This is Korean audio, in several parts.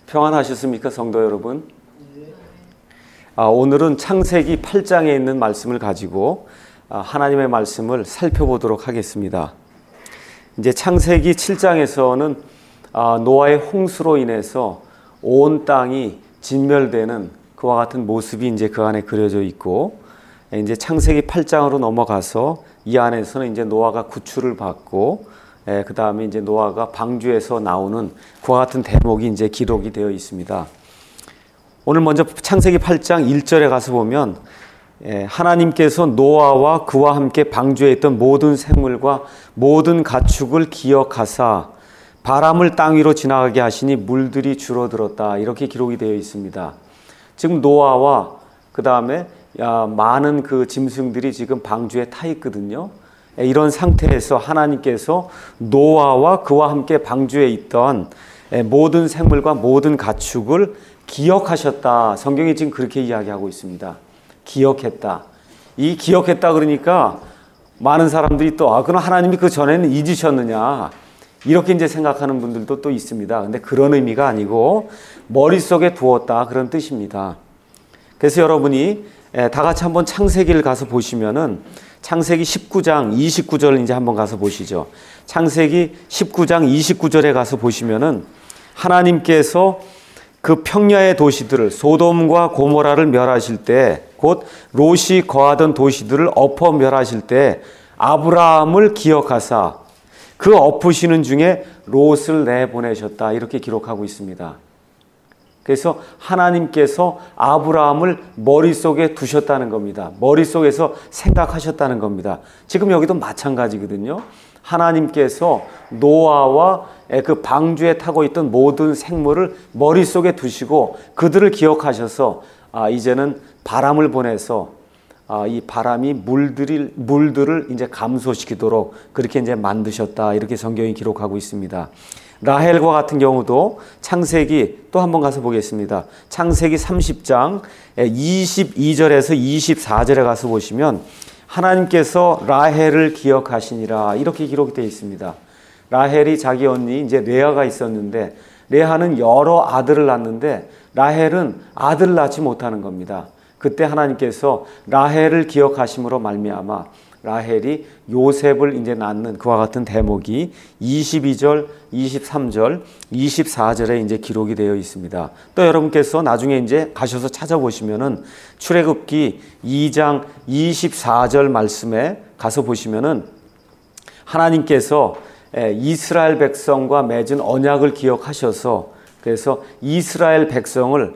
평안하셨습니까, 성도 여러분? 오늘은 창세기 8장에 있는 말씀을 가지고 하나님의 말씀을 살펴보도록 하겠습니다. 이제 창세기 7장에서는 노아의 홍수로 인해서 온 땅이 진멸되는 그와 같은 모습이 이제 그 안에 그려져 있고, 이제 창세기 8장으로 넘어가서 이 안에서는 이제 노아가 구출을 받고, 그 다음에 이제 노아가 방주에서 나오는 그와 같은 대목이 이제 기록이 되어 있습니다. 오늘 먼저 창세기 8장 1절에 가서 보면, 하나님께서 노아와 그와 함께 방주에 있던 모든 생물과 모든 가축을 기억하사 바람을 땅 위로 지나가게 하시니 물들이 줄어들었다, 이렇게 기록이 되어 있습니다. 지금 노아와 그 다음에 많은 그 짐승들이 지금 방주에 타 있거든요. 이런 상태에서 하나님께서 노아와 그와 함께 방주에 있던 모든 생물과 모든 가축을 기억하셨다. 성경이 지금 그렇게 이야기하고 있습니다. 기억했다. 이 기억했다 그러니까 많은 사람들이 또 그럼 하나님이 그 전에는 잊으셨느냐, 이렇게 이제 생각하는 분들도 또 있습니다. 근데 그런 의미가 아니고 머릿속에 두었다, 그런 뜻입니다. 그래서 여러분이 다 같이 한번 창세기를 가서 보시면은 창세기 19장 29절 이제 한번 가서 보시죠. 창세기 19장 29절에 가서 보시면은 하나님께서 그 평야의 도시들을, 소돔과 고모라를 멸하실 때, 곧 롯이 거하던 도시들을 엎어 멸하실 때 아브라함을 기억하사 그 엎으시는 중에 롯을 내보내셨다, 이렇게 기록하고 있습니다. 그래서 하나님께서 아브라함을 머릿속에 두셨다는 겁니다. 머릿속에서 생각하셨다는 겁니다. 지금 여기도 마찬가지거든요. 하나님께서 노아와 그 방주에 타고 있던 모든 생물을 머릿속에 두시고 그들을 기억하셔서 이제는 바람을 보내서 이 바람이 물들을 이제 감소시키도록 그렇게 이제 만드셨다, 이렇게 성경이 기록하고 있습니다. 라헬과 같은 경우도 창세기 또 한번 가서 보겠습니다. 창세기 30장 22절에서 24절에 가서 보시면 하나님께서 라헬을 기억하시니라, 이렇게 기록이 되어 있습니다. 라헬이 자기 언니 이제 레아가 있었는데, 레아는 여러 아들을 낳는데 라헬은 아들을 낳지 못하는 겁니다. 그때 하나님께서 라헬을 기억하심으로 말미암아 라헬이 요셉을 이제 낳는 그와 같은 대목이 22절, 23절, 24절에 이제 기록이 되어 있습니다. 또 여러분께서 나중에 이제 가셔서 찾아보시면은 출애굽기 2장 24절 말씀에 가서 보시면은 하나님께서 이스라엘 백성과 맺은 언약을 기억하셔서, 그래서 이스라엘 백성을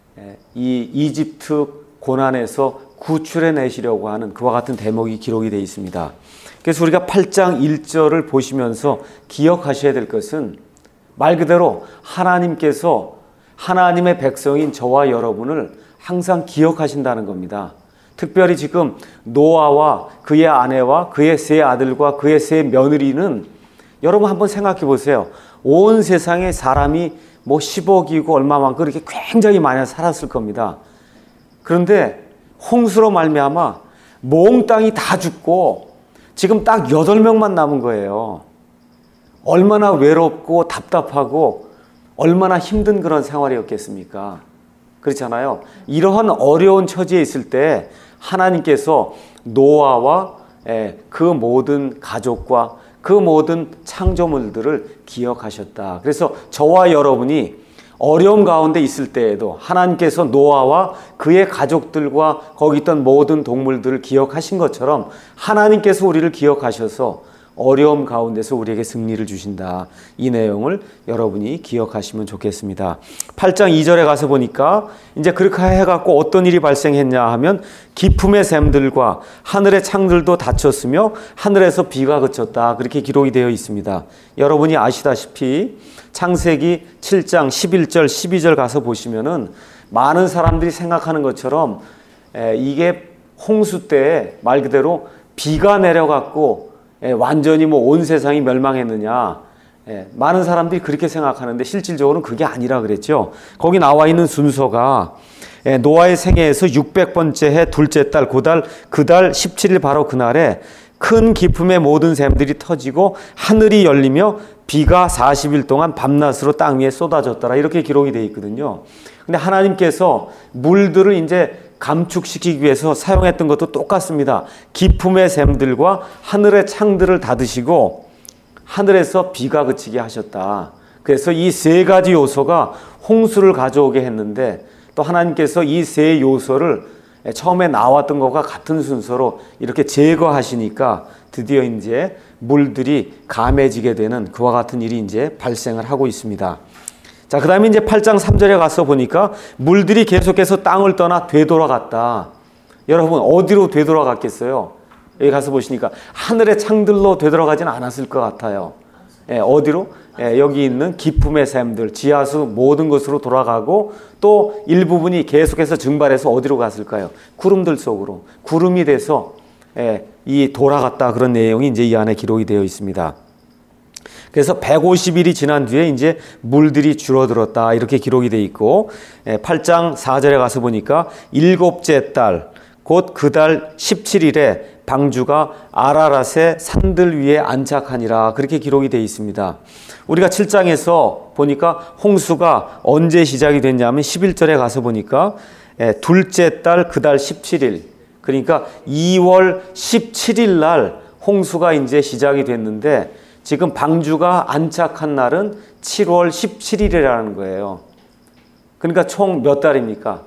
이 이집트 고난에서 구출해 내시려고 하는 그와 같은 대목이 기록이 되어 있습니다. 그래서 우리가 8장 1절을 보시면서 기억하셔야 될 것은 말 그대로 하나님께서 하나님의 백성인 저와 여러분을 항상 기억하신다는 겁니다. 특별히 지금 노아와 그의 아내와 그의 세 아들과 그의 세 며느리는, 여러분 한번 생각해 보세요. 온 세상에 사람이 뭐 10억이고 얼마만큼 이렇게 굉장히 많이 살았을 겁니다. 그런데 홍수로 말미암아 몽땅이 다 죽고 지금 딱 8명만 남은 거예요. 얼마나 외롭고 답답하고 얼마나 힘든 그런 생활이었겠습니까? 그렇잖아요. 이러한 어려운 처지에 있을 때 하나님께서 노아와 그 모든 가족과 그 모든 창조물들을 기억하셨다. 그래서 저와 여러분이 어려움 가운데 있을 때에도 하나님께서 노아와 그의 가족들과 거기 있던 모든 동물들을 기억하신 것처럼 하나님께서 우리를 기억하셔서 어려움 가운데서 우리에게 승리를 주신다. 이 내용을 여러분이 기억하시면 좋겠습니다. 8장 2절에 가서 보니까 이제 그렇게 해갖고 어떤 일이 발생했냐 하면 기품의 샘들과 하늘의 창들도 닫혔으며 하늘에서 비가 그쳤다, 그렇게 기록이 되어 있습니다. 여러분이 아시다시피 창세기 7장 11절 12절 가서 보시면은 많은 사람들이 생각하는 것처럼 이게 홍수 때 말 그대로 비가 내려갖고 완전히 뭐 온 세상이 멸망했느냐, 많은 사람들이 그렇게 생각하는데 실질적으로는 그게 아니라 그랬죠. 거기 나와 있는 순서가 노아의 생애에서 600번째 해 둘째 달 그달 17일 바로 그날에 큰 기품의 모든 샘들이 터지고 하늘이 열리며 비가 40일 동안 밤낮으로 땅 위에 쏟아졌더라. 이렇게 기록이 되어 있거든요. 근데 하나님께서 물들을 이제 감축시키기 위해서 사용했던 것도 똑같습니다. 기품의 샘들과 하늘의 창들을 닫으시고 하늘에서 비가 그치게 하셨다. 그래서 이 세 가지 요소가 홍수를 가져오게 했는데 또 하나님께서 이 세 요소를 처음에 나왔던 것과 같은 순서로 이렇게 제거하시니까 드디어 이제 물들이 감해지게 되는 그와 같은 일이 이제 발생을 하고 있습니다. 자, 그 다음에 이제 8장 3절에 가서 보니까 물들이 계속해서 땅을 떠나 되돌아갔다. 여러분, 어디로 되돌아갔겠어요? 여기 가서 보시니까 하늘의 창들로 되돌아가지는 않았을 것 같아요. 어디로? 여기 있는 기품의 샘들, 지하수 모든 것으로 돌아가고 또 일부분이 계속해서 증발해서 어디로 갔을까요? 구름들 속으로. 구름이 돼서 이 돌아갔다 그런 내용이 이제 이 안에 기록이 되어 있습니다. 그래서 150일이 지난 뒤에 이제 물들이 줄어들었다 이렇게 기록이 되어 있고 8장 4절에 가서 보니까 일곱째 달 곧 그 달 17일에 방주가 아라랏의 산들 위에 안착하니라 그렇게 기록이 되어 있습니다. 우리가 7장에서 보니까 홍수가 언제 시작이 됐냐면 11절에 가서 보니까 둘째 달 그 달 17일 그러니까 2월 17일 날 홍수가 이제 시작이 됐는데 지금 방주가 안착한 날은 7월 17일이라는 거예요. 그러니까 총 몇 달입니까?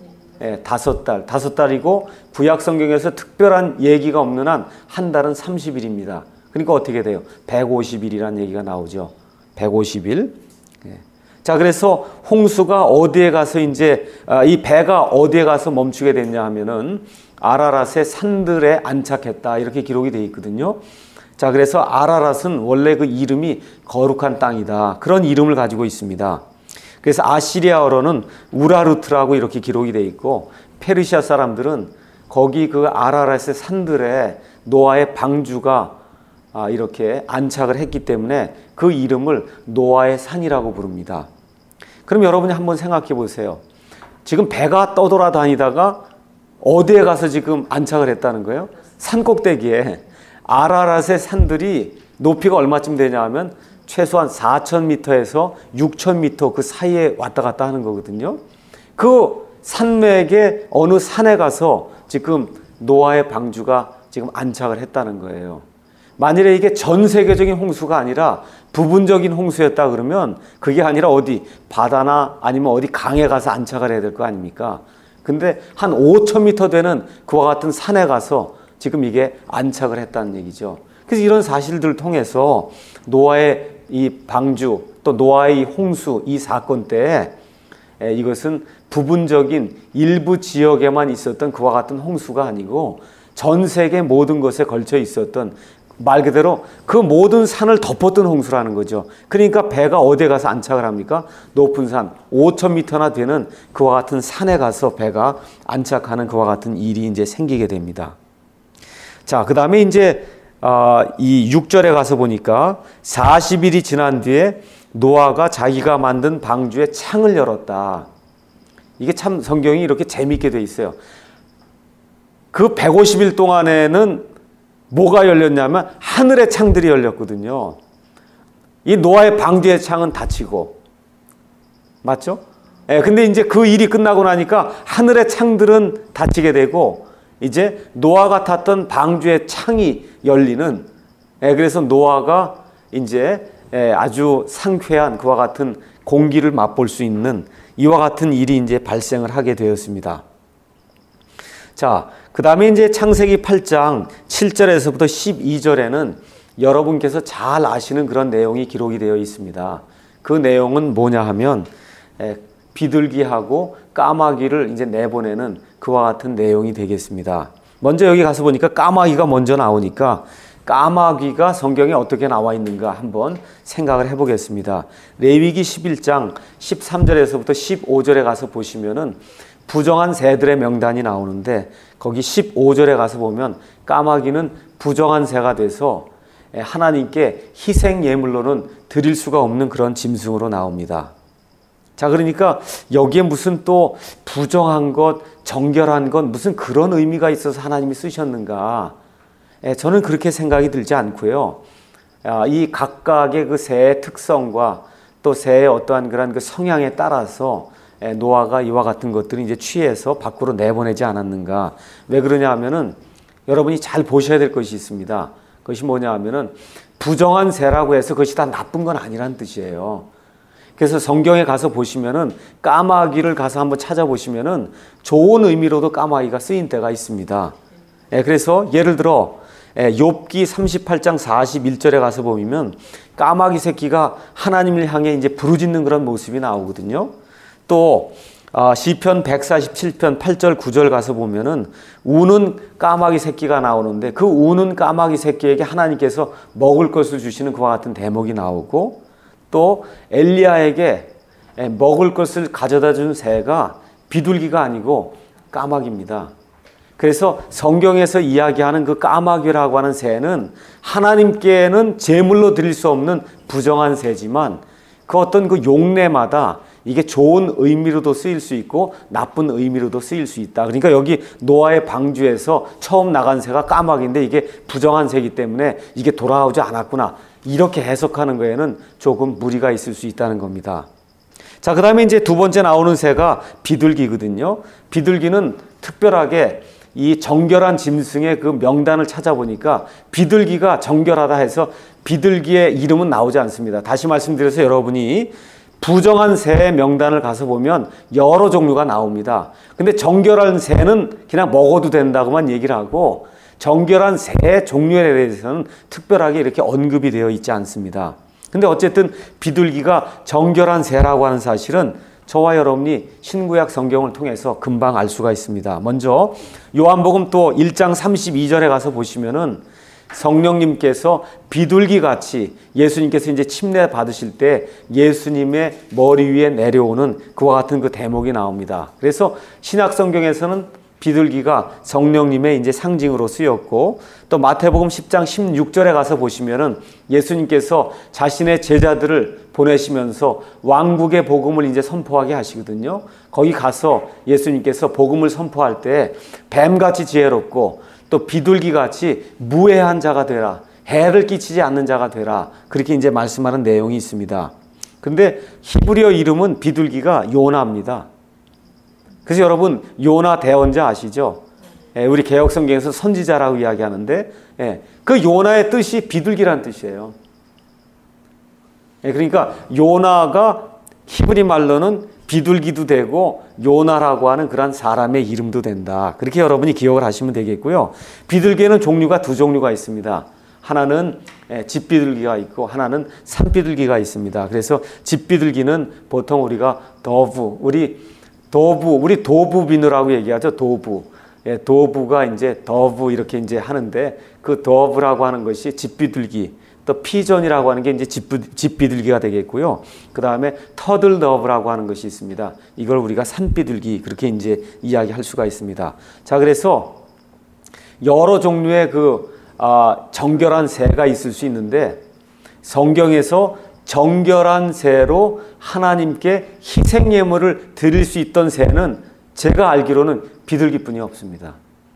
5달. 5달이고 구약 성경에서 특별한 얘기가 없는 한 달은 30일입니다. 그러니까 어떻게 돼요? 150일이라는 얘기가 나오죠. 150일. 자, 그래서 홍수가 어디에 가서 이제 이 배가 어디에 가서 멈추게 됐냐 하면은 아라랏의 산들에 안착했다 이렇게 기록이 되어 있거든요. 자, 그래서 아라랏은 원래 그 이름이 거룩한 땅이다. 그런 이름을 가지고 있습니다. 그래서 아시리아어로는 우라르트라고 이렇게 기록이 되어 있고 페르시아 사람들은 거기 그 아라랏의 산들에 노아의 방주가 이렇게 안착을 했기 때문에 그 이름을 노아의 산이라고 부릅니다. 그럼 여러분이 한번 생각해 보세요. 지금 배가 떠돌아다니다가 어디에 가서 지금 안착을 했다는 거예요? 산 꼭대기에. 아라랏의 산들이 높이가 얼마쯤 되냐 하면 최소한 4,000m에서 6,000m 그 사이에 왔다 갔다 하는 거거든요. 그 산맥의 어느 산에 가서 지금 노아의 방주가 지금 안착을 했다는 거예요. 만일에 이게 전 세계적인 홍수가 아니라 부분적인 홍수였다 그러면 그게 아니라 어디 바다나 아니면 어디 강에 가서 안착을 해야 될 거 아닙니까? 근데 한 5,000m 되는 그와 같은 산에 가서 지금 이게 안착을 했다는 얘기죠. 그래서 이런 사실들을 통해서 노아의 이 방주 또 노아의 이 홍수 이 사건 때 이것은 부분적인 일부 지역에만 있었던 그와 같은 홍수가 아니고 전 세계 모든 것에 걸쳐 있었던 말 그대로 그 모든 산을 덮었던 홍수라는 거죠. 그러니까 배가 어디에 가서 안착을 합니까? 높은 산 5,000m나 되는 그와 같은 산에 가서 배가 안착하는 그와 같은 일이 이제 생기게 됩니다. 자, 그 다음에 이제 이 6절에 가서 보니까 40일이 지난 뒤에 노아가 자기가 만든 방주에 창을 열었다. 이게 참 성경이 이렇게 재미있게 돼 있어요. 그 150일 동안에는 뭐가 열렸냐면 하늘의 창들이 열렸거든요. 이 노아의 방주의 창은 닫히고 맞죠? 근데 이제 그 일이 끝나고 나니까 하늘의 창들은 닫히게 되고 이제 노아가 탔던 방주의 창이 열리는 그래서 노아가 이제 아주 상쾌한 그와 같은 공기를 맛볼 수 있는 이와 같은 일이 이제 발생을 하게 되었습니다. 자, 그 다음에 이제 창세기 8장 7절에서부터 12절에는 여러분께서 잘 아시는 그런 내용이 기록이 되어 있습니다. 그 내용은 뭐냐 하면 비둘기하고 까마귀를 이제 내보내는 그와 같은 내용이 되겠습니다. 먼저 여기 가서 보니까 까마귀가 먼저 나오니까 까마귀가 성경에 어떻게 나와 있는가 한번 생각을 해보겠습니다. 레위기 11장 13절에서부터 15절에 가서 보시면은 부정한 새들의 명단이 나오는데 거기 15절에 가서 보면 까마귀는 부정한 새가 돼서 하나님께 희생 예물로는 드릴 수가 없는 그런 짐승으로 나옵니다. 자, 그러니까 여기에 무슨 또 부정한 것, 정결한 것 무슨 그런 의미가 있어서 하나님이 쓰셨는가? 저는 그렇게 생각이 들지 않고요. 이 각각의 그 새의 특성과 또 새의 어떠한 그런 그 성향에 따라서 노아가 이와 같은 것들을 이제 취해서 밖으로 내보내지 않았는가. 왜 그러냐 하면은 여러분이 잘 보셔야 될 것이 있습니다. 그것이 뭐냐 하면은 부정한 새라고 해서 그것이 다 나쁜 건 아니란 뜻이에요. 그래서 성경에 가서 보시면은 까마귀를 가서 한번 찾아보시면은 좋은 의미로도 까마귀가 쓰인 때가 있습니다. 그래서 예를 들어 욥기 38장 41절에 가서 보면 까마귀 새끼가 하나님을 향해 이제 부르짖는 그런 모습이 나오거든요. 또 시편 147편 8절 9절 가서 보면은 우는 까마귀 새끼가 나오는데 그 우는 까마귀 새끼에게 하나님께서 먹을 것을 주시는 그와 같은 대목이 나오고, 또 엘리야에게 먹을 것을 가져다 준 새가 비둘기가 아니고 까마귀입니다. 그래서 성경에서 이야기하는 그 까마귀라고 하는 새는 하나님께는 제물로 드릴 수 없는 부정한 새지만 그 어떤 그 용례마다 이게 좋은 의미로도 쓰일 수 있고 나쁜 의미로도 쓰일 수 있다. 그러니까 여기 노아의 방주에서 처음 나간 새가 까마귀인데 이게 부정한 새이기 때문에 이게 돌아오지 않았구나. 이렇게 해석하는 거에는 조금 무리가 있을 수 있다는 겁니다. 자, 그 다음에 이제 두 번째 나오는 새가 비둘기거든요. 비둘기는 특별하게 이 정결한 짐승의 그 명단을 찾아보니까 비둘기가 정결하다 해서 비둘기의 이름은 나오지 않습니다. 다시 말씀드려서 여러분이 부정한 새의 명단을 가서 보면 여러 종류가 나옵니다. 근데 정결한 새는 그냥 먹어도 된다고만 얘기를 하고 정결한 새의 종류에 대해서는 특별하게 이렇게 언급이 되어 있지 않습니다. 근데 어쨌든 비둘기가 정결한 새라고 하는 사실은 저와 여러분이 신구약 성경을 통해서 금방 알 수가 있습니다. 먼저 요한복음 또 1장 32절에 가서 보시면은 성령님께서 비둘기같이 예수님께서 이제 침례 받으실 때 예수님의 머리 위에 내려오는 그와 같은 그 대목이 나옵니다. 그래서 신약 성경에서는 비둘기가 성령님의 이제 상징으로 쓰였고, 또 마태복음 10장 16절에 가서 보시면은 예수님께서 자신의 제자들을 보내시면서 왕국의 복음을 이제 선포하게 하시거든요. 거기 가서 예수님께서 복음을 선포할 때 뱀같이 지혜롭고 또 비둘기같이 무해한 자가 되라, 해를 끼치지 않는 자가 되라, 그렇게 이제 말씀하는 내용이 있습니다. 근데 히브리어 이름은 비둘기가 요나입니다. 그래서 여러분 요나 대언자 아시죠? 우리 개혁성경에서 선지자라고 이야기하는데 그 요나의 뜻이 비둘기란 뜻이에요. 그러니까 요나가 히브리 말로는 비둘기도 되고 요나라고 하는 그런 사람의 이름도 된다. 그렇게 여러분이 기억을 하시면 되겠고요. 비둘기에는 종류가 두 종류가 있습니다. 하나는 집비둘기가 있고 하나는 산비둘기가 있습니다. 그래서 집비둘기는 보통 우리가 우리 도부 비누라고 얘기하죠. 도부가 이제 더부 이렇게 이제 하는데 그 더부라고 하는 것이 집비둘기, 또 피전이라고 하는 게 이제 집비둘기가 되겠고요. 그 다음에 터들더브라고 하는 것이 있습니다. 이걸 우리가 산비둘기 그렇게 이제 이야기할 수가 있습니다. 자, 그래서 여러 종류의 정결한 새가 있을 수 있는데 성경에서 정결한 새로 하나님께 희생 예물을 드릴 수 있던 새는 제가 알기로는 비둘기뿐이 없습니다.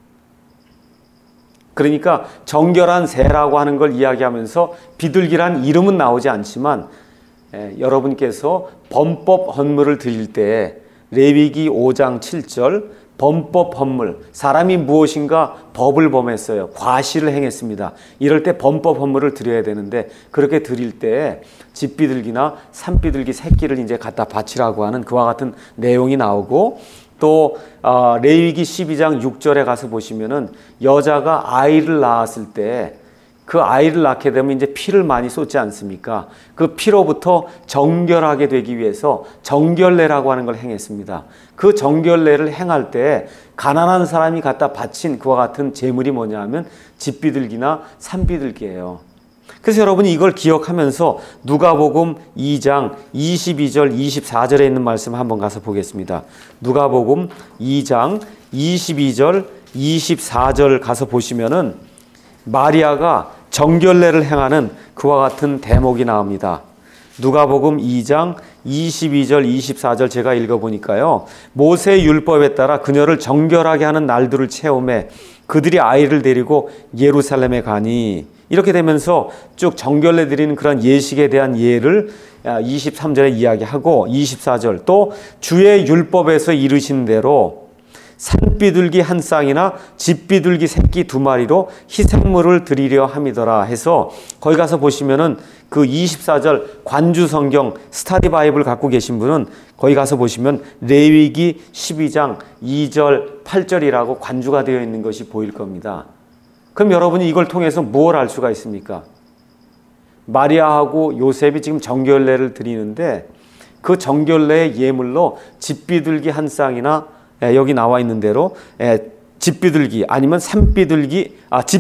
그러니까 정결한 새라고 하는 걸 이야기하면서 비둘기란 이름은 나오지 않지만 여러분께서 범법 헌물을 드릴 때 레위기 5장 7절 범법 헌물, 사람이 무엇인가 법을 범했어요. 과실을 행했습니다. 이럴 때 범법 헌물을 드려야 되는데 그렇게 드릴 때 집비둘기나 산비둘기 새끼를 이제 갖다 바치라고 하는 그와 같은 내용이 나오고, 또 레위기 12장 6절에 가서 보시면은 여자가 아이를 낳았을 때 그 아이를 낳게 되면 이제 피를 많이 쏟지 않습니까? 그 피로부터 정결하게 되기 위해서 정결례라고 하는 걸 행했습니다. 그 정결례를 행할 때 가난한 사람이 갖다 바친 그와 같은 제물이 뭐냐 하면 집비둘기나 산비둘기예요. 그래서 여러분이 이걸 기억하면서 누가복음 2장 22절 24절에 있는 말씀 한번 가서 보겠습니다. 누가복음 2장 22절 24절 가서 보시면은 마리아가 정결례를 행하는 그와 같은 대목이 나옵니다. 누가복음 2장 22절 24절 제가 읽어보니까요. 모세의 율법에 따라 그녀를 정결하게 하는 날들을 체험해 그들이 아이를 데리고 예루살렘에 가니 이렇게 되면서 쭉 정결례 드리는 그런 예식에 대한 예를 23절에 이야기하고 24절 또 주의 율법에서 이르신 대로 산비둘기 한 쌍이나 집비둘기 새끼 2마리로 희생물을 드리려 함이더라 해서 거기 가서 보시면은 그 24절 관주 성경 스터디 바이블 갖고 계신 분은 거기 가서 보시면 레위기 12장 2절 8절이라고 관주가 되어 있는 것이 보일 겁니다. 그럼 여러분이 이걸 통해서 뭘 알 수가 있습니까? 마리아하고 요셉이 지금 정결례를 드리는데 그 정결례의 예물로 집비둘기 한 쌍이나 여기 나와 있는 대로 집비둘기 아니면 산비둘기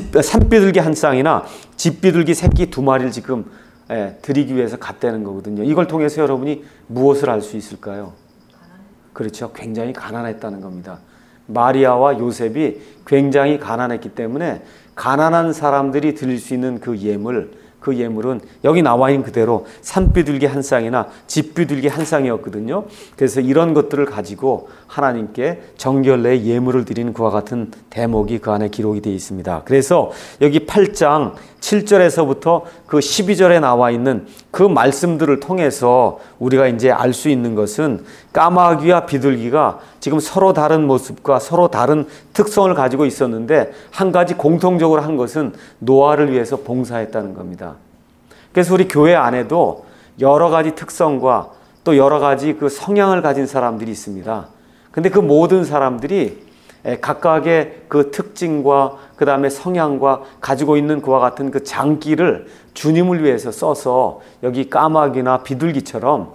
한 쌍이나 집비둘기 새끼 2마리를 지금 드리기 위해서 갔다는 거거든요. 이걸 통해서 여러분이 무엇을 알 수 있을까요? 그렇죠. 굉장히 가난했다는 겁니다. 마리아와 요셉이 굉장히 가난했기 때문에 가난한 사람들이 드릴 수 있는 그 예물은 여기 나와 있는 그대로 산비둘기 한 쌍이나 집비둘기 한 쌍이었거든요. 그래서 이런 것들을 가지고 하나님께 정결례의 예물을 드리는 그와 같은 대목이 그 안에 기록이 되어 있습니다. 그래서 여기 8장 7절에서부터 그 12절에 나와 있는 그 말씀들을 통해서 우리가 이제 알 수 있는 것은 까마귀와 비둘기가 지금 서로 다른 모습과 서로 다른 특성을 가지고 있었는데 한 가지 공통적으로 한 것은 노아를 위해서 봉사했다는 겁니다. 그래서 우리 교회 안에도 여러 가지 특성과 또 여러 가지 그 성향을 가진 사람들이 있습니다. 근데 그 모든 사람들이 각각의 그 특징과 그 다음에 성향과 가지고 있는 그와 같은 그 장기를 주님을 위해서 써서 여기 까마귀나 비둘기처럼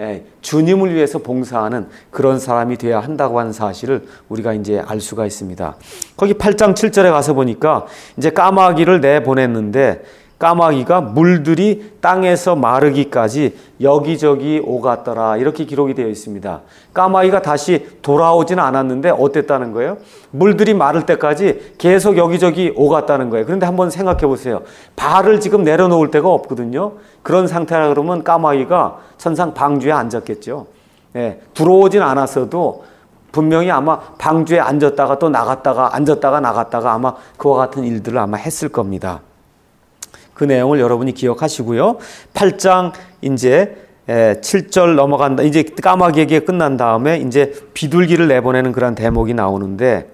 주님을 위해서 봉사하는 그런 사람이 되어야 한다고 하는 사실을 우리가 이제 알 수가 있습니다. 거기 8장 7절에 가서 보니까 이제 까마귀를 내보냈는데 까마귀가 물들이 땅에서 마르기까지 여기저기 오갔더라 이렇게 기록이 되어 있습니다. 까마귀가 다시 돌아오지는 않았는데 어땠다는 거예요? 물들이 마를 때까지 계속 여기저기 오갔다는 거예요. 그런데 한번 생각해 보세요. 발을 지금 내려놓을 데가 없거든요. 그런 상태라 그러면 까마귀가 천상 방주에 앉았겠죠. 들어오진 않았어도 분명히 아마 방주에 앉았다가 또 나갔다가 앉았다가 나갔다가 아마 그와 같은 일들을 아마 했을 겁니다. 그 내용을 여러분이 기억하시고요. 8장 이제 7절 넘어간다. 이제 까마귀에게 끝난 다음에 이제 비둘기를 내보내는 그런 대목이 나오는데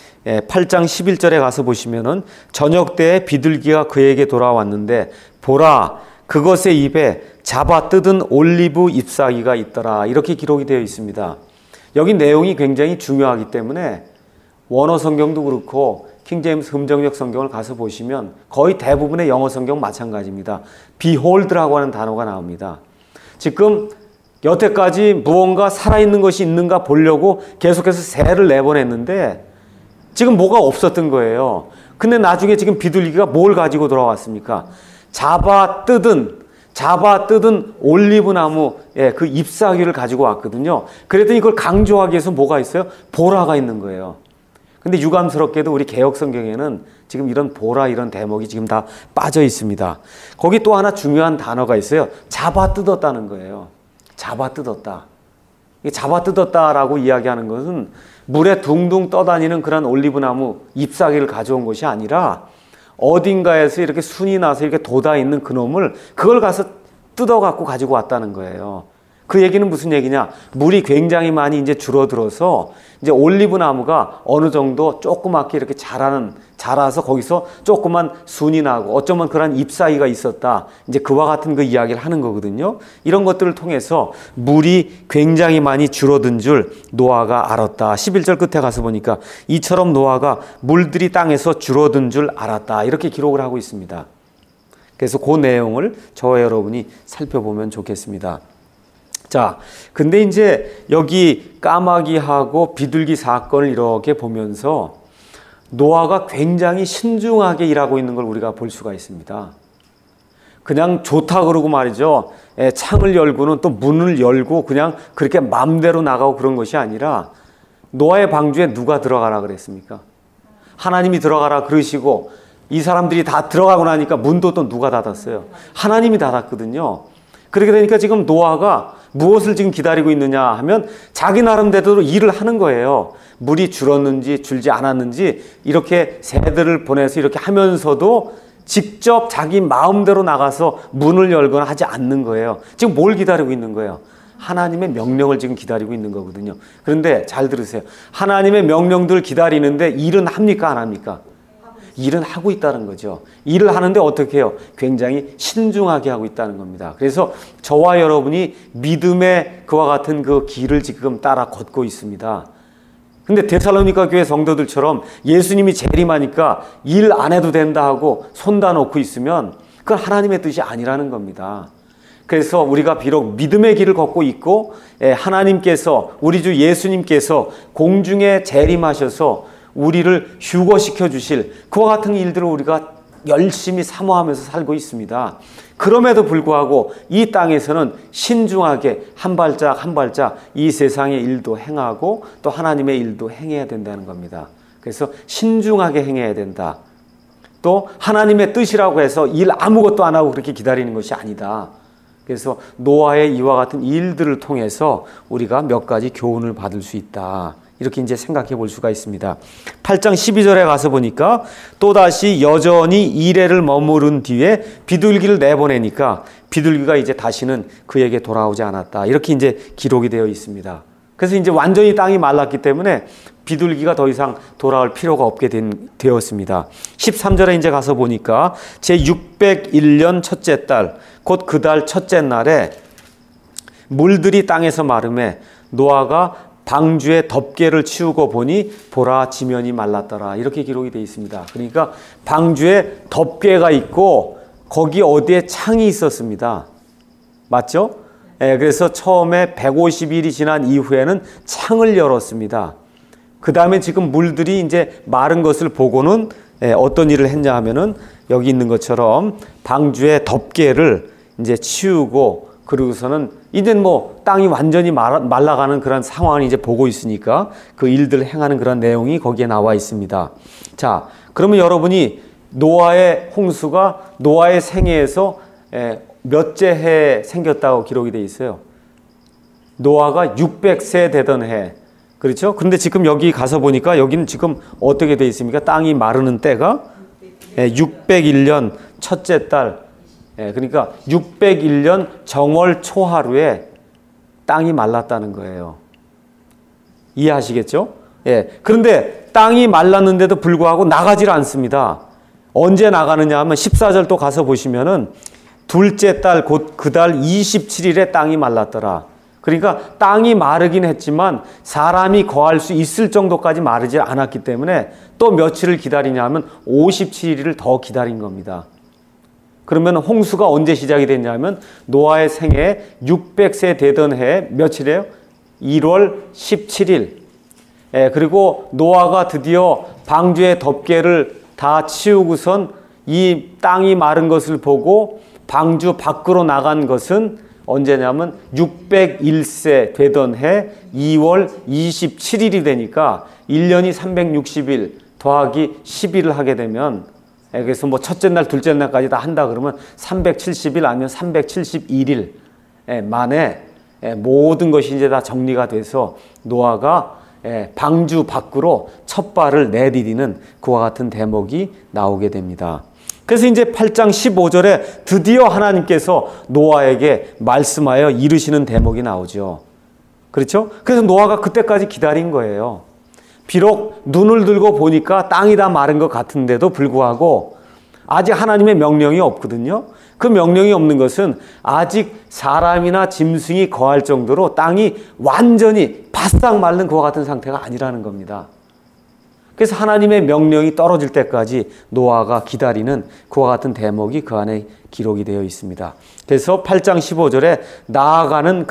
8장 11절에 가서 보시면은 저녁 때에 비둘기가 그에게 돌아왔는데 보라 그것의 입에 잡아 뜯은 올리브 잎사귀가 있더라. 이렇게 기록이 되어 있습니다. 여기 내용이 굉장히 중요하기 때문에 원어 성경도 그렇고 킹제임스 금정역 성경을 가서 보시면 거의 대부분의 영어 성경 마찬가지입니다. behold라고 하는 단어가 나옵니다. 지금 여태까지 무언가 살아있는 것이 있는가 보려고 계속해서 새를 내보냈는데 지금 뭐가 없었던 거예요. 근데 나중에 지금 비둘기가 뭘 가지고 돌아왔습니까? 잡아 뜯은 올리브 나무 그 잎사귀를 가지고 왔거든요. 그랬더니 이걸 강조하기 위해서 뭐가 있어요? 보라가 있는 거예요. 근데 유감스럽게도 우리 개역 성경에는 지금 이런 보라 이런 대목이 지금 다 빠져 있습니다. 거기 또 하나 중요한 단어가 있어요. 잡아 뜯었다는 거예요. 잡아 뜯었다. 잡아 뜯었다라고 이야기하는 것은 물에 둥둥 떠다니는 그런 올리브나무 잎사귀를 가져온 것이 아니라 어딘가에서 이렇게 순이 나서 이렇게 돋아 있는 그놈을 그걸 가서 뜯어갖고 가지고 왔다는 거예요. 그 얘기는 무슨 얘기냐? 물이 굉장히 많이 이제 줄어들어서 이제 올리브 나무가 어느 정도 조그맣게 이렇게 자라서 거기서 조그만 순이 나고 어쩌면 그런 잎사귀가 있었다. 이제 그와 같은 그 이야기를 하는 거거든요. 이런 것들을 통해서 물이 굉장히 많이 줄어든 줄 노아가 알았다. 11절 끝에 가서 보니까 이처럼 노아가 물들이 땅에서 줄어든 줄 알았다. 이렇게 기록을 하고 있습니다. 그래서 그 내용을 저와 여러분이 살펴보면 좋겠습니다. 자, 근데 이제 여기 까마귀하고 비둘기 사건을 이렇게 보면서 노아가 굉장히 신중하게 일하고 있는 걸 우리가 볼 수가 있습니다. 그냥 좋다 그러고 말이죠. 창을 열고는 또 문을 열고 그냥 그렇게 마음대로 나가고 그런 것이 아니라 노아의 방주에 누가 들어가라 그랬습니까? 하나님이 들어가라 그러시고 이 사람들이 다 들어가고 나니까 문도 또 누가 닫았어요? 하나님이 닫았거든요. 그렇게 되니까 지금 노아가 무엇을 지금 기다리고 있느냐 하면 자기 나름대로 일을 하는 거예요. 물이 줄었는지 줄지 않았는지 이렇게 새들을 보내서 이렇게 하면서도 직접 자기 마음대로 나가서 문을 열거나 하지 않는 거예요. 지금 뭘 기다리고 있는 거예요? 하나님의 명령을 지금 기다리고 있는 거거든요. 그런데 잘 들으세요. 하나님의 명령들 기다리는데 일은 합니까? 안 합니까? 일은 하고 있다는 거죠. 일을 하는데 어떻게 해요? 굉장히 신중하게 하고 있다는 겁니다. 그래서 저와 여러분이 믿음의 그와 같은 그 길을 지금 따라 걷고 있습니다. 근데 데살로니가 교회 성도들처럼 예수님이 재림하니까 일 안 해도 된다 하고 손 다 놓고 있으면 그건 하나님의 뜻이 아니라는 겁니다. 그래서 우리가 비록 믿음의 길을 걷고 있고 하나님께서 우리 주 예수님께서 공중에 재림하셔서 우리를 휴거시켜 주실 그와 같은 일들을 우리가 열심히 사모하면서 살고 있습니다. 그럼에도 불구하고 이 땅에서는 신중하게 한 발짝 한 발짝 이 세상의 일도 행하고 또 하나님의 일도 행해야 된다는 겁니다. 그래서 신중하게 행해야 된다. 또 하나님의 뜻이라고 해서 일 아무것도 안 하고 그렇게 기다리는 것이 아니다. 그래서 노아의 이와 같은 일들을 통해서 우리가 몇 가지 교훈을 받을 수 있다. 이렇게 이제 생각해 볼 수가 있습니다. 8장 12절에 가서 보니까 또다시 여전히 이레를 머무른 뒤에 비둘기를 내보내니까 비둘기가 이제 다시는 그에게 돌아오지 않았다. 이렇게 이제 기록이 되어 있습니다. 그래서 이제 완전히 땅이 말랐기 때문에 비둘기가 더 이상 돌아올 필요가 없게 되었습니다. 13절에 이제 가서 보니까 제 601년 첫째 달, 곧 그 달 첫째 날에 물들이 땅에서 마름에 노아가 방주에 덮개를 치우고 보니 보라 지면이 말랐더라. 이렇게 기록이 되어 있습니다. 그러니까 방주에 덮개가 있고 거기 어디에 창이 있었습니다. 맞죠? 그래서 처음에 150일이 지난 이후에는 창을 열었습니다. 그 다음에 지금 물들이 이제 마른 것을 보고는 어떤 일을 했냐 하면은 여기 있는 것처럼 방주에 덮개를 이제 치우고 그러고서는 이제 뭐 땅이 완전히 말라가는 그런 상황을 이제 보고 있으니까 그 일들을 행하는 그런 내용이 거기에 나와 있습니다. 자, 그러면 여러분이 노아의 홍수가 노아의 생애에서 몇째 해에 생겼다고 기록이 되어 있어요. 노아가 600세 되던 해. 그렇죠? 근데 지금 여기 가서 보니까 여기는 지금 어떻게 되어 있습니까? 땅이 마르는 때가 601년 첫째 달. 그러니까 601년 정월 초하루에 땅이 말랐다는 거예요. 이해하시겠죠? 그런데 땅이 말랐는데도 불구하고 나가질 않습니다. 언제 나가느냐 하면 14절 또 가서 보시면은 둘째 달 곧 그 달 27일에 땅이 말랐더라. 그러니까 땅이 마르긴 했지만 사람이 거할 수 있을 정도까지 마르지 않았기 때문에 또 며칠을 기다리냐 하면 57일을 더 기다린 겁니다. 그러면 홍수가 언제 시작이 됐냐면 노아의 생애 600세 되던 해 며칠이에요? 1월 17일. 그리고 노아가 드디어 방주의 덮개를 다 치우고선 이 땅이 마른 것을 보고 방주 밖으로 나간 것은 언제냐면 601세 되던 해 2월 27일이 되니까 1년이 360일 더하기 10일을 하게 되면 그래서 뭐 첫째 날, 둘째 날까지 다 한다 그러면 370일 아니면 371일 만에 모든 것이 이제 다 정리가 돼서 노아가 방주 밖으로 첫 발을 내디디는 그와 같은 대목이 나오게 됩니다. 그래서 이제 8장 15절에 드디어 하나님께서 노아에게 말씀하여 이르시는 대목이 나오죠. 그렇죠? 그래서 노아가 그때까지 기다린 거예요. 비록 눈을 들고 보니까 땅이 다 마른 것 같은데도 불구하고 아직 하나님의 명령이 없거든요. 그 명령이 없는 것은 아직 사람이나 짐승이 거할 정도로 땅이 완전히 바싹 마른 그와 같은 상태가 아니라는 겁니다. 그래서 하나님의 명령이 떨어질 때까지 노아가 기다리는 그와 같은 대목이 그 안에 기록이 되어 있습니다. 그래서 8장 15절에 나아가라는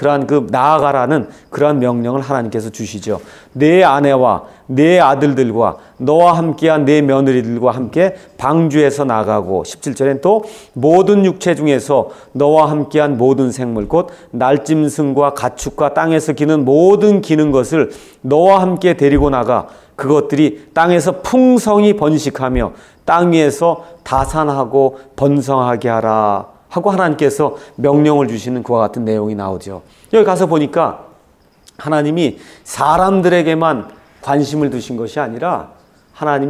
그러한 명령을 하나님께서 주시죠. 내 아내와 내 아들들과 너와 함께한 내 며느리들과 함께 방주에서 나가고 17절엔 또 모든 육체 중에서 너와 함께한 모든 생물 곧 날짐승과 가축과 땅에서 기는 모든 기는 것을 너와 함께 데리고 나가 그것들이 땅에서 풍성히 번식하며 땅 위에서 다산하고 번성하게 하라 하고 하나님께서 명령을 주시는 그와 같은 내용이 나오죠. 여기 가서 보니까 하나님이 사람들에게만 관심을 두신 것이 아니라 하나님이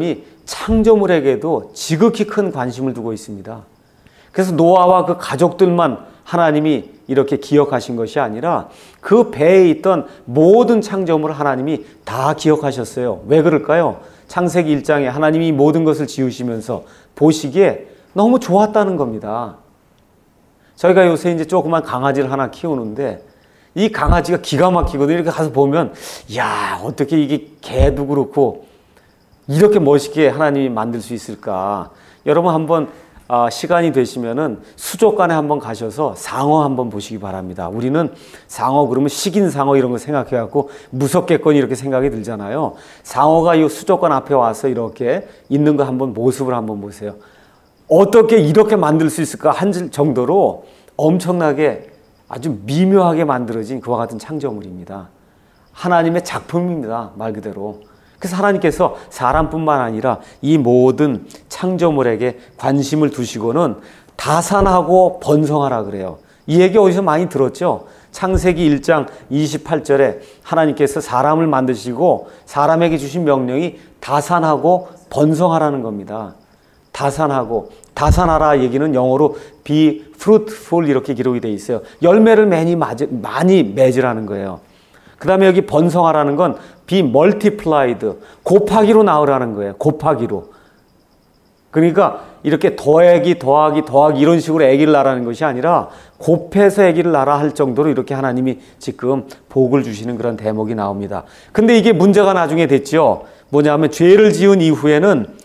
창조물에게도 지극히 큰 관심을 두고 있습니다. 그래서 노아와 그 가족들만 하나님이 이렇게 기억하신 것이 아니라 그 배에 있던 모든 창조물을 하나님이 다 기억하셨어요. 왜 그럴까요? 창세기 1장에 하나님이 모든 것을 지으시면서 보시기에 너무 좋았다는 겁니다. 저희가 요새 이제 조그만 강아지를 하나 키우는데 이 강아지가 기가 막히거든요. 이렇게 가서 보면 야, 어떻게 이게 개도 그렇고 이렇게 멋있게 하나님이 만들 수 있을까? 여러분 한번 시간이 되시면은 수족관에 한번 가셔서 상어 한번 보시기 바랍니다. 우리는 상어 그러면 식인 상어 이런 거 생각해갖고 무섭겠거니 이렇게 생각이 들잖아요. 상어가 이 수족관 앞에 와서 이렇게 있는 거 한번 모습을 한번 보세요. 어떻게 이렇게 만들 수 있을까 한 정도로 엄청나게 아주 미묘하게 만들어진 그와 같은 창조물입니다. 하나님의 작품입니다. 말 그대로. 그래서 하나님께서 사람뿐만 아니라 이 모든 창조물에게 관심을 두시고는 다산하고 번성하라 그래요. 이 얘기 어디서 많이 들었죠? 창세기 1장 28절에 하나님께서 사람을 만드시고 사람에게 주신 명령이 다산하고 번성하라는 겁니다. 다산하고, 다산하라 얘기는 영어로 be fruitful 이렇게 기록이 되어 있어요. 열매를 많이 맺으라는 거예요. 그 다음에 여기 번성하라는 건 be multiplied, 곱하기로 나오라는 거예요. 곱하기로. 그러니까 이렇게 더하기 이런 식으로 아기를 낳으라는 것이 아니라 곱해서 아기를 낳으라 할 정도로 이렇게 하나님이 지금 복을 주시는 그런 대목이 나옵니다. 근데 이게 문제가 나중에 됐죠. 뭐냐면 죄를 지은 이후에는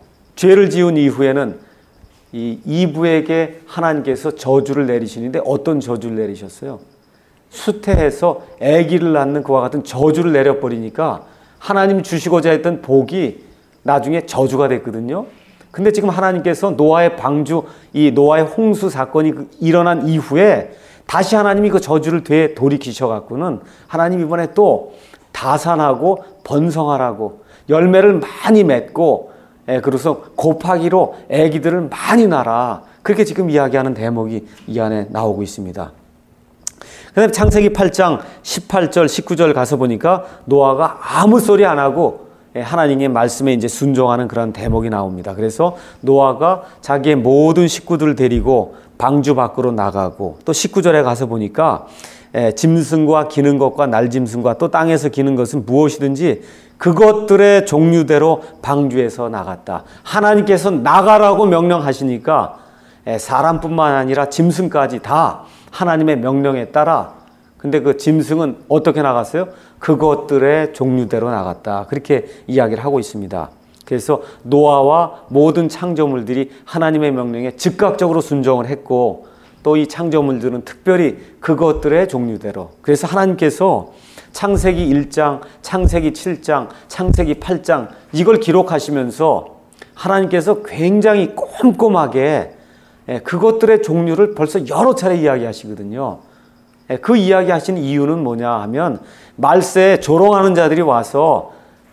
이 이브에게 하나님께서 저주를 내리시는데 어떤 저주를 내리셨어요? 수태해서 아기를 낳는 그와 같은 저주를 내려버리니까 하나님이 주시고자 했던 복이 나중에 저주가 됐거든요. 근데 지금 하나님께서 노아의 방주, 이 노아의 홍수 사건이 일어난 이후에 다시 하나님이 그 저주를 되돌이키셔갖고는 하나님 이번에 또 다산하고 번성하라고 열매를 많이 맺고 그래서 곱하기로 아기들을 많이 낳아라. 그렇게 지금 이야기하는 대목이 이 안에 나오고 있습니다. 그 다음에 창세기 8장 18절, 19절 가서 보니까 노아가 아무 소리 안 하고 하나님의 말씀에 이제 순종하는 그런 대목이 나옵니다. 그래서 노아가 자기의 모든 식구들을 데리고 방주 밖으로 나가고 또 19절에 가서 보니까 짐승과 기는 것과 날짐승과 또 땅에서 기는 것은 무엇이든지 그것들의 종류대로 방주에서 나갔다. 하나님께서 나가라고 명령하시니까 사람뿐만 아니라 짐승까지 다 하나님의 명령에 따라 근데 그 짐승은 어떻게 나갔어요? 그것들의 종류대로 나갔다. 그렇게 이야기를 하고 있습니다. 그래서 노아와 모든 창조물들이 하나님의 명령에 즉각적으로 순종을 했고 또 이 창조물들은 특별히 그것들의 종류대로 그래서 하나님께서 창세기 1장, 창세기 7장, 창세기 8장 이걸 기록하시면서 하나님께서 굉장히 꼼꼼하게 그것들의 종류를 벌써 여러 차례 이야기하시거든요. 그 이야기하시는 이유는 뭐냐 하면 말세에 조롱하는 자들이 와서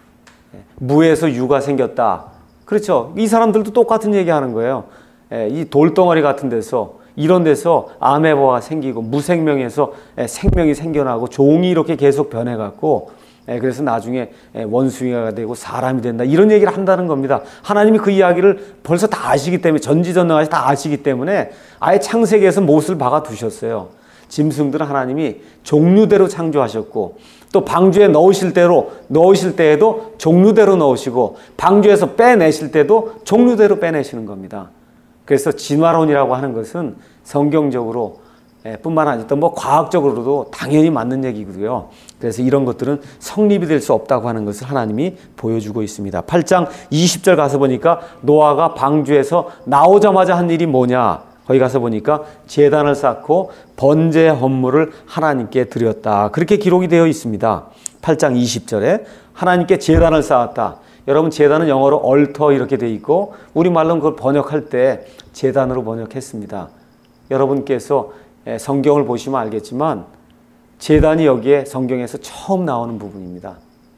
무에서 유가 생겼다. 그렇죠. 이 사람들도 똑같은 얘기하는 거예요. 이 돌덩어리 같은 데서 이런 데서 아메바가 생기고 무생명에서 생명이 생겨나고 종이 이렇게 계속 변해갖고 그래서 나중에 원숭이가 되고 사람이 된다 이런 얘기를 한다는 겁니다. 하나님이 그 이야기를 벌써 다 아시기 때문에 전지전능하시 다 아시기 때문에 아예 창세기에서 못을 박아 두셨어요. 짐승들은 하나님이 종류대로 창조하셨고 또 방주에 넣으실 때에도 종류대로 넣으시고 방주에서 빼내실 때도 종류대로 빼내시는 겁니다. 그래서 진화론이라고 하는 것은 성경적으로 뿐만 아니라 뭐 과학적으로도 당연히 맞는 얘기고요. 그래서 이런 것들은 성립이 될 수 없다고 하는 것을 하나님이 보여주고 있습니다. 8장 20절 가서 보니까 노아가 방주에서 나오자마자 한 일이 뭐냐? 거기 가서 보니까 제단을 쌓고 번제 헌물을 하나님께 드렸다. 그렇게 기록이 되어 있습니다. 8장 20절에 하나님께 제단을 쌓았다. 여러분 제단은 영어로 얼터 이렇게 돼 있고 우리말로는 그걸 번역할 때 제단으로 번역했습니다. 여러분께서 성경을 보시면 알겠지만 제단이 여기에 성경에서 처음 나오는 부분입니다.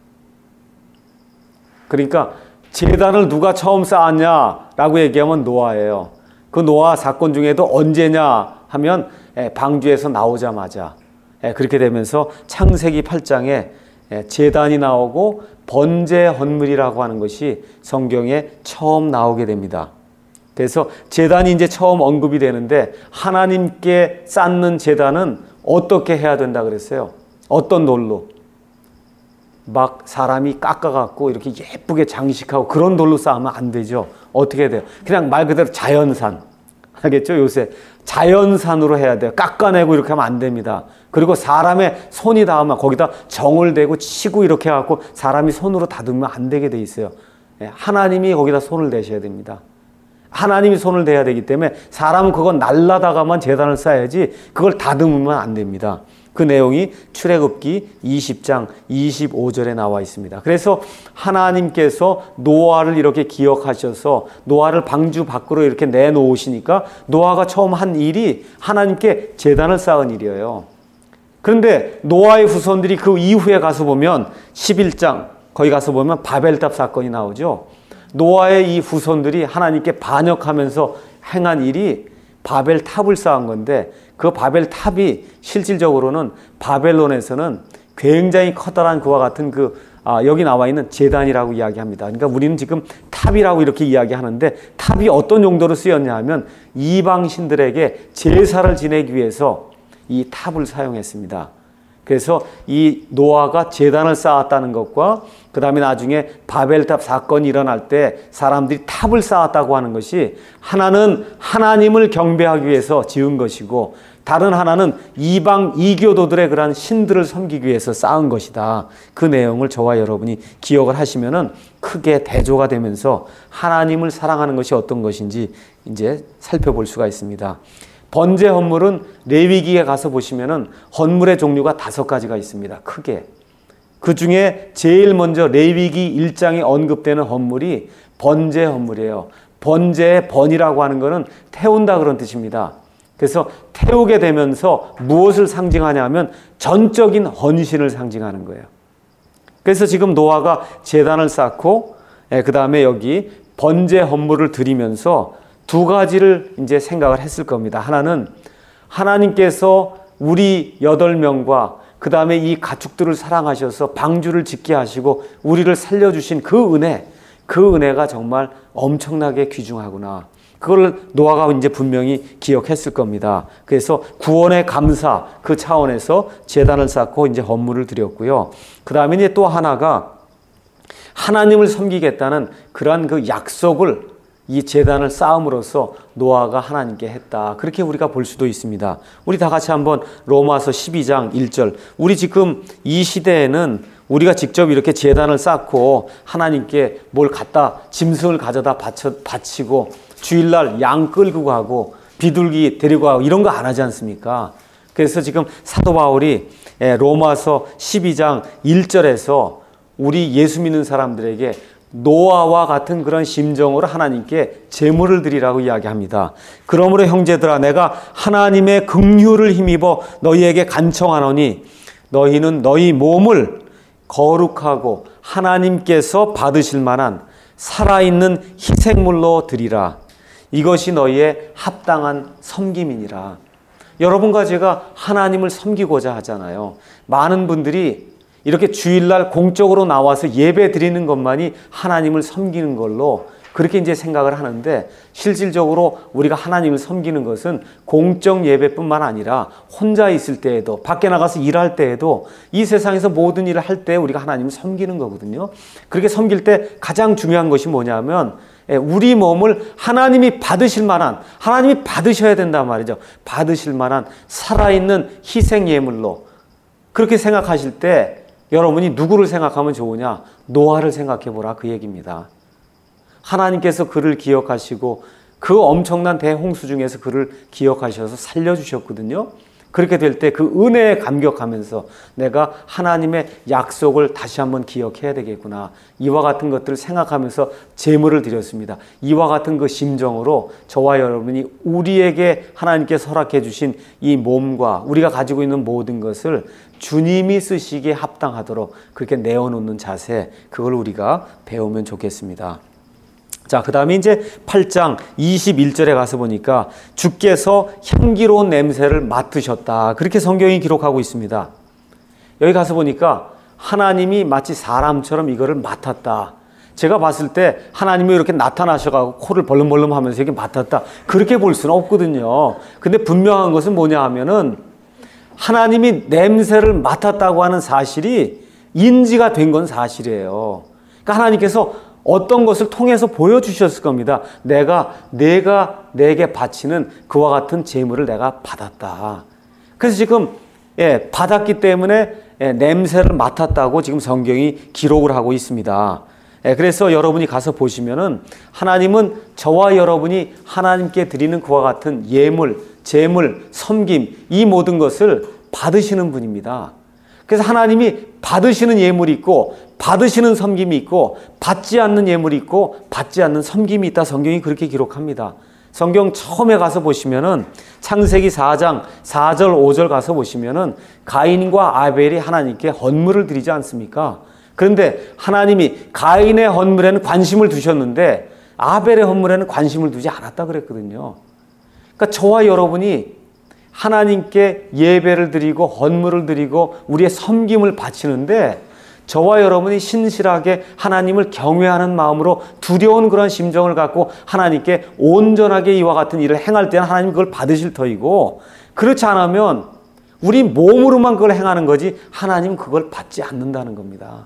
그러니까 제단을 누가 처음 쌓았냐라고 얘기하면 노아예요. 그 노아 사건 중에도 언제냐 하면 방주에서 나오자마자 그렇게 되면서 창세기 8장에 제단이 나오고 번제 헌물이라고 하는 것이 성경에 처음 나오게 됩니다. 그래서 제단이 이제 처음 언급이 되는데 하나님께 쌓는 제단은 어떻게 해야 된다 그랬어요? 어떤 돌로? 막 사람이 깎아갖고 이렇게 예쁘게 장식하고 그런 돌로 쌓으면 안 되죠. 어떻게 돼요? 그냥 말 그대로 자연산. 알겠죠? 요새 자연산으로 해야 돼요. 깎아내고 이렇게 하면 안 됩니다. 그리고 사람의 손이 닿으면 거기다 정을 대고 치고 이렇게 해갖고 사람이 손으로 다듬으면 안 되게 돼 있어요. 하나님이 거기다 손을 대셔야 됩니다. 하나님이 손을 대야 되기 때문에 사람은 그건 날라다가만 제단을 쌓아야지 그걸 다듬으면 안 됩니다. 그 내용이 출애굽기 20장 25절에 나와 있습니다. 그래서 하나님께서 노아를 이렇게 기억하셔서 노아를 방주 밖으로 이렇게 내놓으시니까 노아가 처음 한 일이 하나님께 제단을 쌓은 일이에요. 그런데 노아의 후손들이 그 이후에 가서 보면 11장 거기 가서 보면 바벨탑 사건이 나오죠. 노아의 이 후손들이 하나님께 반역하면서 행한 일이 바벨탑을 쌓은 건데 그 바벨탑이 실질적으로는 바벨론에서는 굉장히 커다란 그와 같은 여기 나와 있는 제단이라고 이야기합니다. 그러니까 우리는 지금 탑이라고 이렇게 이야기하는데 탑이 어떤 용도로 쓰였냐 하면 이방 신들에게 제사를 지내기 위해서 이 탑을 사용했습니다. 그래서 이 노아가 제단을 쌓았다는 것과 그 다음에 나중에 바벨탑 사건이 일어날 때 사람들이 탑을 쌓았다고 하는 것이 하나는 하나님을 경배하기 위해서 지은 것이고 다른 하나는 이방 이교도들의 그러한 신들을 섬기기 위해서 쌓은 것이다. 그 내용을 저와 여러분이 기억을 하시면은 크게 대조가 되면서 하나님을 사랑하는 것이 어떤 것인지 이제 살펴볼 수가 있습니다. 번제 헌물은 레위기에 가서 보시면은 헌물의 종류가 5가지가 있습니다. 크게. 그 중에 제일 먼저 레위기 1장에 언급되는 헌물이 번제 헌물이에요. 번제의 번이라고 하는 것은 태운다 그런 뜻입니다. 그래서 태우게 되면서 무엇을 상징하냐면 전적인 헌신을 상징하는 거예요. 그래서 지금 노아가 제단을 쌓고 그 다음에 여기 번제 헌물을 드리면서 2가지를 이제 생각을 했을 겁니다. 하나는 하나님께서 우리 8명과 그 다음에 이 가축들을 사랑하셔서 방주를 짓게 하시고 우리를 살려주신 그 은혜가 정말 엄청나게 귀중하구나. 그걸 노아가 이제 분명히 기억했을 겁니다. 그래서 구원의 감사 그 차원에서 제단을 쌓고 이제 헌물을 드렸고요. 그 다음에 이제 또 하나가 하나님을 섬기겠다는 그러한 그 약속을 이 제단을 쌓음으로써 노아가 하나님께 했다. 그렇게 우리가 볼 수도 있습니다. 우리 다 같이 한번 로마서 12장 1절. 우리 지금 이 시대에는 우리가 직접 이렇게 제단을 쌓고 하나님께 뭘 짐승을 가져다 바치고 주일날 양 끌고 가고 비둘기 데리고 가고 이런 거 안 하지 않습니까? 그래서 지금 사도 바울이 로마서 12장 1절에서 우리 예수 믿는 사람들에게 노아와 같은 그런 심정으로 하나님께 제물을 드리라고 이야기합니다. 그러므로 형제들아 내가 하나님의 긍휼을 힘입어 너희에게 간청하노니 너희는 너희 몸을 거룩하고 하나님께서 받으실 만한 살아있는 희생물로 드리라. 이것이 너희의 합당한 섬김이니라. 여러분과 제가 하나님을 섬기고자 하잖아요. 많은 분들이 이렇게 주일날 공적으로 나와서 예배 드리는 것만이 하나님을 섬기는 걸로 그렇게 이제 생각을 하는데 실질적으로 우리가 하나님을 섬기는 것은 공적 예배뿐만 아니라 혼자 있을 때에도 밖에 나가서 일할 때에도 이 세상에서 모든 일을 할 때 우리가 하나님을 섬기는 거거든요. 그렇게 섬길 때 가장 중요한 것이 뭐냐면 우리 몸을 하나님이 받으실 만한 하나님이 받으셔야 된단 말이죠. 받으실 만한 살아있는 희생 예물로 그렇게 생각하실 때 여러분이 누구를 생각하면 좋으냐? 노아를 생각해 보라 그 얘기입니다. 하나님께서 그를 기억하시고 그 엄청난 대홍수 중에서 그를 기억하셔서 살려주셨거든요. 그렇게 될 때 그 은혜에 감격하면서 내가 하나님의 약속을 다시 한번 기억해야 되겠구나. 이와 같은 것들을 생각하면서 제물을 드렸습니다. 이와 같은 그 심정으로 저와 여러분이 우리에게 하나님께서 허락해 주신 이 몸과 우리가 가지고 있는 모든 것을 주님이 쓰시기에 합당하도록 그렇게 내어놓는 자세, 그걸 우리가 배우면 좋겠습니다. 자, 그 다음에 이제 8장 21절에 가서 보니까 주께서 향기로운 냄새를 맡으셨다. 그렇게 성경이 기록하고 있습니다. 여기 가서 보니까 하나님이 마치 사람처럼 이거를 맡았다. 제가 봤을 때 하나님이 이렇게 나타나셔가지고 코를 벌름벌름 하면서 이렇게 맡았다. 그렇게 볼 수는 없거든요. 근데 분명한 것은 뭐냐 하면은 하나님이 냄새를 맡았다고 하는 사실이 인지가 된 건 사실이에요. 그러니까 하나님께서 어떤 것을 통해서 보여주셨을 겁니다. 내가 내게 바치는 그와 같은 제물을 내가 받았다. 그래서 지금 받았기 때문에 냄새를 맡았다고 지금 성경이 기록을 하고 있습니다. 그래서 여러분이 가서 보시면은 하나님은 저와 여러분이 하나님께 드리는 그와 같은 예물, 제물, 섬김 이 모든 것을 받으시는 분입니다. 그래서 하나님이 받으시는 예물이 있고 받으시는 섬김이 있고 받지 않는 예물이 있고 받지 않는 섬김이 있다. 성경이 그렇게 기록합니다. 성경 처음에 가서 보시면은 창세기 4장 4절 5절 가서 보시면은 가인과 아벨이 하나님께 헌물을 드리지 않습니까? 그런데 하나님이 가인의 헌물에는 관심을 두셨는데 아벨의 헌물에는 관심을 두지 않았다 그랬거든요. 그러니까 저와 여러분이 하나님께 예배를 드리고 헌물을 드리고 우리의 섬김을 바치는데 저와 여러분이 신실하게 하나님을 경외하는 마음으로 두려운 그런 심정을 갖고 하나님께 온전하게 이와 같은 일을 행할 때는 하나님 그걸 받으실 터이고, 그렇지 않으면 우리 몸으로만 그걸 행하는 거지 하나님 그걸 받지 않는다는 겁니다.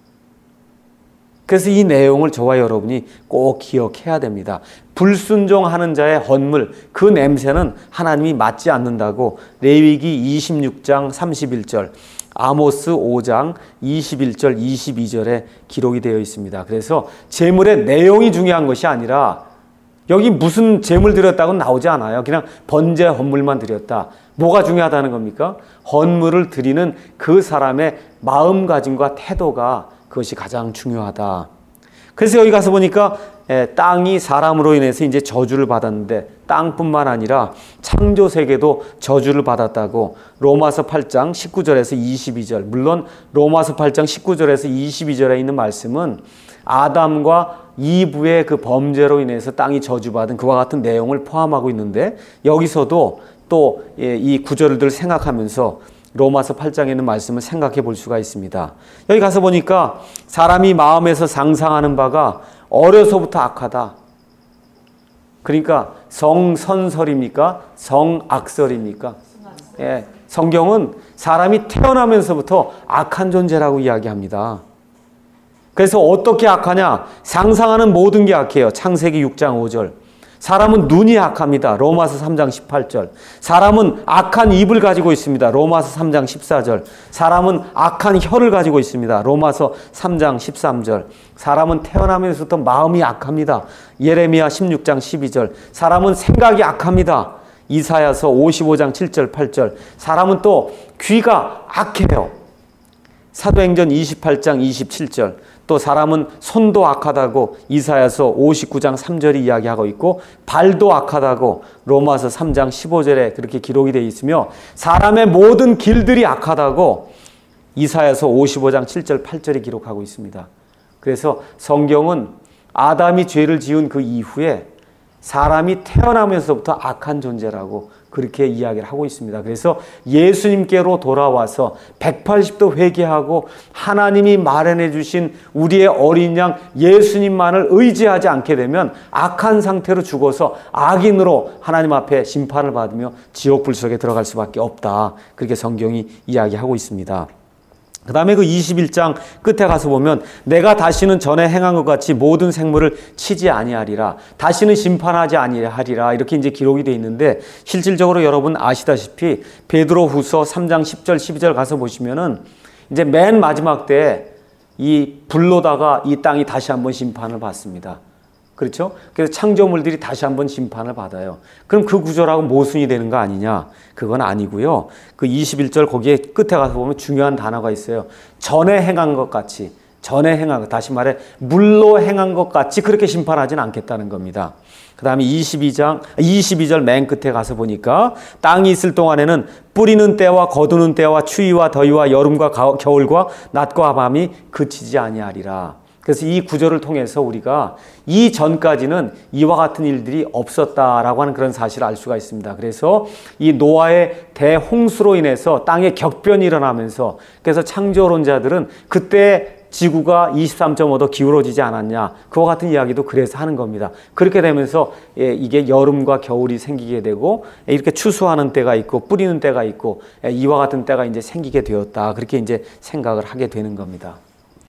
그래서 이 내용을 저와 여러분이 꼭 기억해야 됩니다. 불순종하는 자의 헌물, 그 냄새는 하나님이 맡지 않는다고 레위기 26장 31절, 아모스 5장 21절 22절에 기록이 되어 있습니다. 그래서 제물의 내용이 중요한 것이 아니라 여기 무슨 제물 드렸다고 나오지 않아요. 그냥 번제 헌물만 드렸다. 뭐가 중요하다는 겁니까? 헌물을 드리는 그 사람의 마음가짐과 태도가 그것이 가장 중요하다. 그래서 여기 가서 보니까 땅이 사람으로 인해서 이제 저주를 받았는데 땅뿐만 아니라 창조 세계도 저주를 받았다고 로마서 8장 19절에서 22절, 물론 로마서 8장 19절에서 22절에 있는 말씀은 아담과 이브의 그 범죄로 인해서 땅이 저주받은 그와 같은 내용을 포함하고 있는데 여기서도 또 이 구절들을 생각하면서 로마서 8장에 있는 말씀을 생각해 볼 수가 있습니다. 여기 가서 보니까 사람이 마음에서 상상하는 바가 어려서부터 악하다. 그러니까 성선설입니까? 성악설입니까? 성경은 사람이 태어나면서부터 악한 존재라고 이야기합니다. 그래서 어떻게 악하냐? 상상하는 모든 게 악해요. 창세기 6장 5절. 사람은 눈이 악합니다. 로마서 3장 18절. 사람은 악한 입을 가지고 있습니다. 로마서 3장 14절. 사람은 악한 혀를 가지고 있습니다. 로마서 3장 13절. 사람은 태어나면서부터 마음이 악합니다. 예레미야 16장 12절. 사람은 생각이 악합니다. 이사야서 55장 7절 8절. 사람은 또 귀가 악해요. 사도행전 28장 27절. 또 사람은 손도 악하다고 이사야서 59장 3절이 이야기하고 있고 발도 악하다고 로마서 3장 15절에 그렇게 기록이 되어 있으며 사람의 모든 길들이 악하다고 이사야서 55장 7절 8절이 기록하고 있습니다. 그래서 성경은 아담이 죄를 지은 그 이후에 사람이 태어나면서부터 악한 존재라고 그렇게 이야기를 하고 있습니다. 그래서 예수님께로 돌아와서 180도 회개하고 하나님이 마련해 주신 우리의 어린 양 예수님만을 의지하지 않게 되면 악한 상태로 죽어서 악인으로 하나님 앞에 심판을 받으며 지옥 불 속에 들어갈 수밖에 없다. 그렇게 성경이 이야기하고 있습니다. 그 다음에 그 21장 끝에 가서 보면 내가 다시는 전에 행한 것 같이 모든 생물을 치지 아니하리라. 다시는 심판하지 아니하리라. 이렇게 이제 기록이 되어 있는데 실질적으로 여러분 아시다시피 베드로후서 3장 10절 12절 가서 보시면은 이제 맨 마지막 때 이 불로다가 이 땅이 다시 한번 심판을 받습니다. 그렇죠? 그래서 창조물들이 다시 한번 심판을 받아요. 그럼 그 구조라고 모순이 되는 거 아니냐? 그건 아니고요. 그 21절 거기에 끝에 가서 보면 중요한 단어가 있어요. 전에 행한 것 같이, 전에 행한 것, 다시 말해 물로 행한 것 같이 그렇게 심판하지는 않겠다는 겁니다. 그 다음에 22절 맨 끝에 가서 보니까 땅이 있을 동안에는 뿌리는 때와 거두는 때와 추위와 더위와 여름과 겨울과 낮과 밤이 그치지 아니하리라. 그래서 이 구절을 통해서 우리가 이전까지는 이와 같은 일들이 없었다라고 하는 그런 사실을 알 수가 있습니다. 그래서 이 노아의 대홍수로 인해서 땅에 격변이 일어나면서 그래서 창조론자들은 그때 지구가 23.5도 기울어지지 않았냐, 그와 같은 이야기도 그래서 하는 겁니다. 그렇게 되면서 이게 여름과 겨울이 생기게 되고 이렇게 추수하는 때가 있고 뿌리는 때가 있고 이와 같은 때가 이제 생기게 되었다, 그렇게 이제 생각을 하게 되는 겁니다.